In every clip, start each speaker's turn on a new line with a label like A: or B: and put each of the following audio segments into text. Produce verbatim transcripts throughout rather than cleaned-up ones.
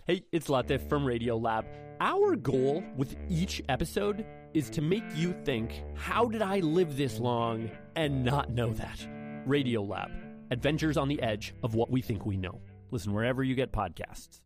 A: Hey, it's Latif from Radiolab. Our goal with each episode is to make you think, how did I live this long and not know that? Radiolab, adventures on the edge of what we think we know. Listen wherever you get podcasts.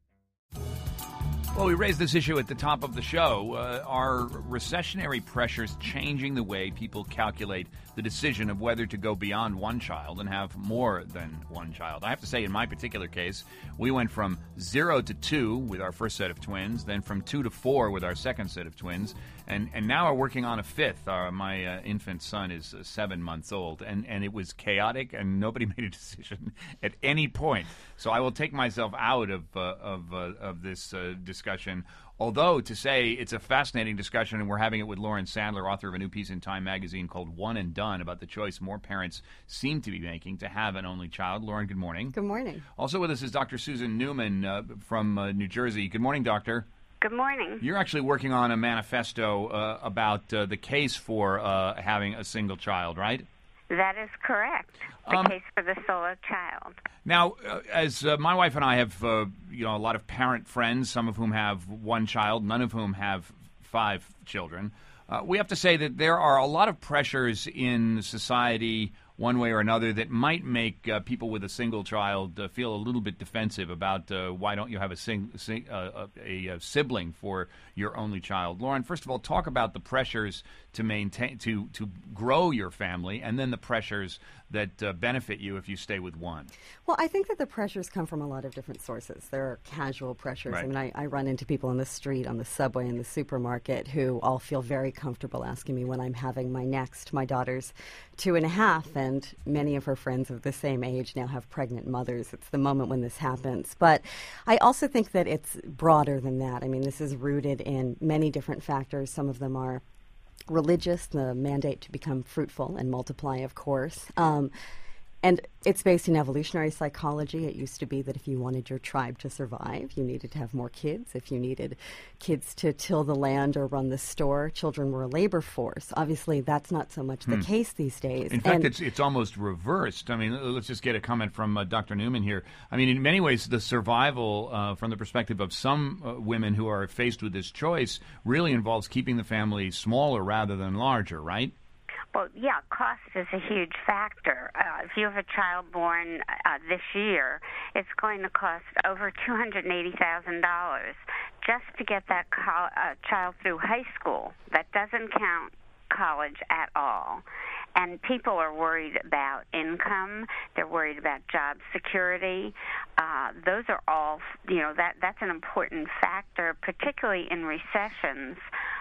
B: Well, we raised this issue at the top of the show. Uh, are recessionary pressures changing the way people calculate the decision of whether to go beyond one child and have more than one child? I have to say, in my particular case, we went from zero to two with our first set of twins, then from two to four with our second set of twins, and, and now we're working on a fifth. Uh, my uh, infant son is uh, seven months old, and, and it was chaotic, and nobody made a decision at any point. So I will take myself out of uh, of, uh, of this uh, discussion. Although, to say it's a fascinating discussion, and we're having it with Lauren Sandler, author of a new piece in Time magazine called One and Done, about the choice more parents seem to be making to have an only child. Lauren, good morning.
C: Good morning.
B: Also with us is Doctor Susan Newman uh, from uh, New Jersey. Good morning, Doctor.
D: Good morning.
B: You're actually working on a manifesto uh, about uh, the case for uh, having a single child, right?
D: That is correct. The
B: Um,
D: case for the solo child.
B: Now, uh, as uh, my wife and I have, uh, you know, a lot of parent friends, some of whom have one child, none of whom have five children. Uh, we have to say that there are a lot of pressures in society, one way or another, that might make uh, people with a single child uh, feel a little bit defensive about uh, why don't you have a, sing- sing- uh, a, a sibling for your only child. Lauren, first of all, talk about the pressures to maintain, to to grow your family, and then the pressures that uh, benefit you if you stay with one.
C: Well, I think that the pressures come from a lot of different sources. There are casual pressures.
B: Right.
C: I mean, I, I run into people on the street, on the subway, in the supermarket who all feel very comfortable asking me when I'm having my next. My daughter's two and a half, and many of her friends of the same age now have pregnant mothers. It's the moment when this happens. But I also think that it's broader than that. I mean, this is rooted in many different factors. Some of them are religious, the mandate to become fruitful and multiply, of course. Um, and it's based in evolutionary psychology. It used to be that if you wanted your tribe to survive, you needed to have more kids. If you needed kids to till the land or run the store, children were a labor force. Obviously, that's not so much the
B: Hmm.
C: case these days.
B: In fact,
C: And
B: it's it's almost reversed. I mean, let's just get a comment from uh, Doctor Newman here. I mean, in many ways, the survival uh, from the perspective of some uh, women who are faced with this choice really involves keeping the family smaller rather than larger, right?
D: Well, yeah, cost is a huge factor. Uh, if you have a child born uh, this year, it's going to cost over two hundred eighty thousand dollars just to get that co- uh, child through high school. That doesn't count college at all. And people are worried about income. They're worried about job security. Uh, those are all, you know, that that's an important factor, particularly in recessions.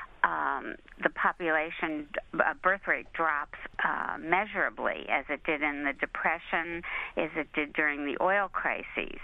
D: Um, the population uh, birth rate drops uh, measurably, as it did in the Depression, as it did during the oil crises.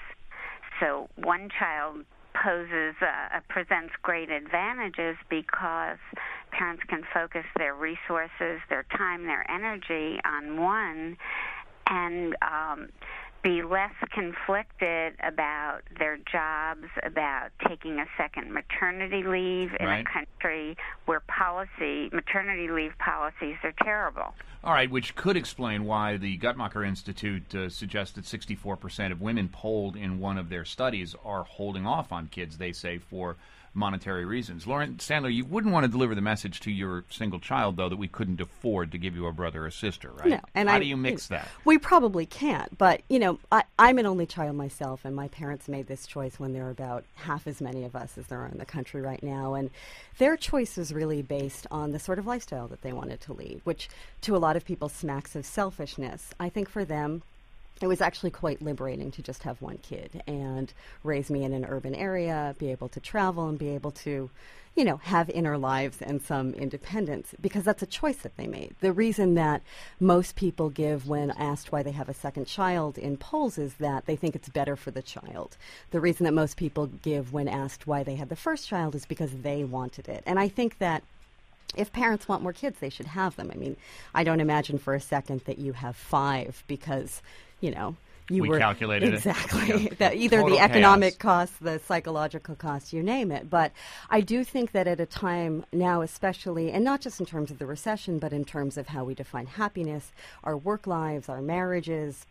D: So one child poses, uh, presents great advantages because parents can focus their resources, their time, their energy on one, and um, be less conflicted about their jobs, about taking a second maternity leave in
B: Right.
D: a country where policy, maternity leave policies are terrible.
B: All right, which could explain why the Guttmacher Institute uh, suggests that sixty-four percent of women polled in one of their studies are holding off on kids, they say, for monetary reasons. Lauren Sandler, you wouldn't want to deliver the message to your single child, though, that we couldn't afford to give you a brother or sister, right?
C: No, and
B: How
C: I-
B: do you mix that?
C: We probably can't, but, you know, I, I'm an only child myself, and my parents made this choice when there are about half as many of us as there are in the country right now, and their choice was really based on the sort of lifestyle that they wanted to lead, which to a lot of people smacks of selfishness. I think for them, it was actually quite liberating to just have one kid and raise me in an urban area, be able to travel and be able to, you know, have inner lives and some independence, because that's a choice that they made. The reason that most people give when asked why they have a second child in polls is that they think it's better for the child. The reason that most people give when asked why they had the first child is because they wanted it. And I think that if parents want more kids, they should have them. I mean, I don't imagine for a second that you have five because, you know, you
B: we
C: were
B: calculated
C: exactly
B: it. Yeah.
C: that either
B: Total
C: the economic
B: chaos.
C: costs, the psychological costs, you name it. But I do think that at a time now, especially, and not just in terms of the recession, but in terms of how we define happiness, our work lives, our marriages,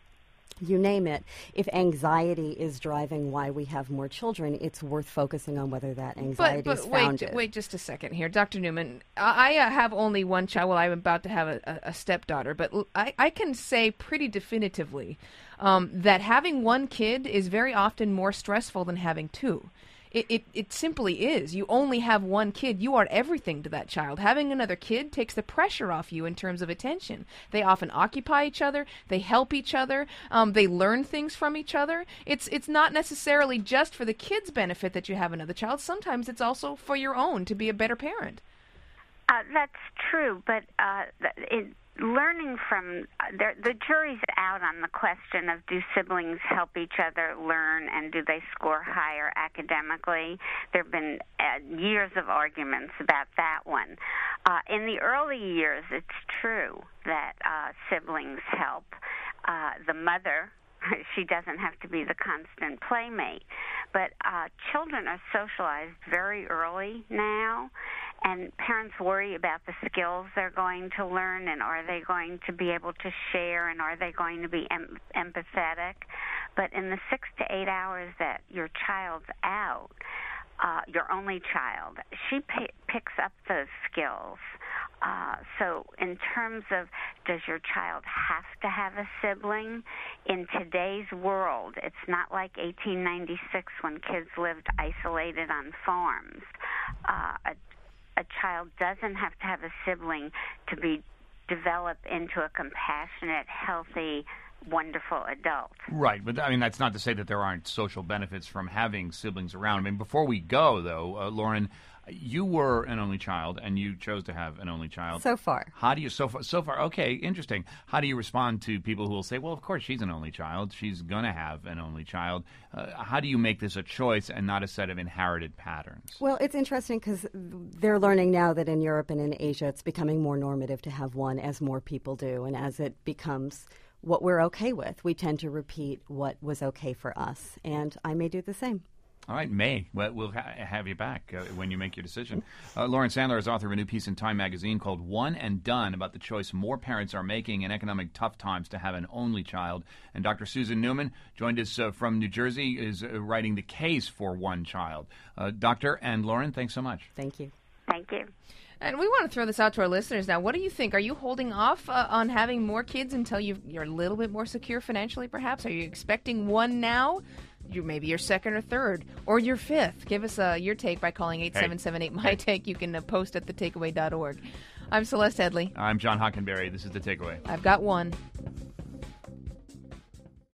C: you name it. If anxiety is driving why we have more children, it's worth focusing on whether that anxiety
E: but, but
C: is
E: wait,
C: founded.
E: Wait just a second here. Doctor Newman, I, I uh, have only one child. Well, I'm about to have a, a, a stepdaughter, but l- I, I can say pretty definitively um, that having one kid is very often more stressful than having two. It, it it simply is. You only have one kid. You are everything to that child. Having another kid takes the pressure off you in terms of attention. They often occupy each other. They help each other. Um, they learn things from each other. It's it's not necessarily just for the kid's benefit that you have another child. Sometimes it's also for your own, to be a better parent.
D: Uh, that's true, but uh, it, learning from uh, the, the jury's out on the question of do siblings help each other learn and do they score higher academically. There have been uh, years of arguments about that one. Uh, in the early years, it's true that uh, siblings help. Uh, the mother, she doesn't have to be the constant playmate. But uh, children are socialized very early now, and parents worry about the skills they're going to learn, and are they going to be able to share, and are they going to be em- empathetic. But in the six to eight hours that your child's out, uh, your only child, she p- picks up those skills. Uh, so in terms of does your child have to have a sibling, in today's world, it's not like eighteen ninety-six when kids lived isolated on farms. Uh, a, a child doesn't have to have a sibling to be developed into a compassionate, healthy, wonderful adult.
B: Right, but I mean that's not to say that there aren't social benefits from having siblings around. I mean, before we go, though, uh, Lauren, you were an only child, and you chose to have an only child.
C: So far.
B: How do you, so far, so far, okay, interesting. How do you respond to people who will say, well, of course, she's an only child. She's going to have an only child. Uh, how do you make this a choice and not a set of inherited patterns?
C: Well, it's interesting because they're learning now that in Europe and in Asia, it's becoming more normative to have one, as more people do. And as it becomes what we're okay with, we tend to repeat what was okay for us. And I may do the same.
B: All right, May. Well, we'll ha- have you back uh, when you make your decision. Uh, Lauren Sandler is author of a new piece in Time magazine called One and Done, about the choice more parents are making in economic tough times to have an only child. And Doctor Susan Newman joined us uh, from New Jersey, is uh, writing the case for one child. Uh, Doctor and Lauren, thanks so much.
C: Thank you.
D: Thank you.
E: And we want to throw this out to our listeners now. What do you think? Are you holding off uh, on having more kids until you've, you're a little bit more secure financially, perhaps? Are you expecting one now? You maybe your second or third or your fifth. Give us uh, your take by calling eight seven seven eight, M Y Take. You can uh, post at the takeaway dot org. I'm Celeste Headley.
B: I'm John Hockenberry. This is The Takeaway.
E: I've got one.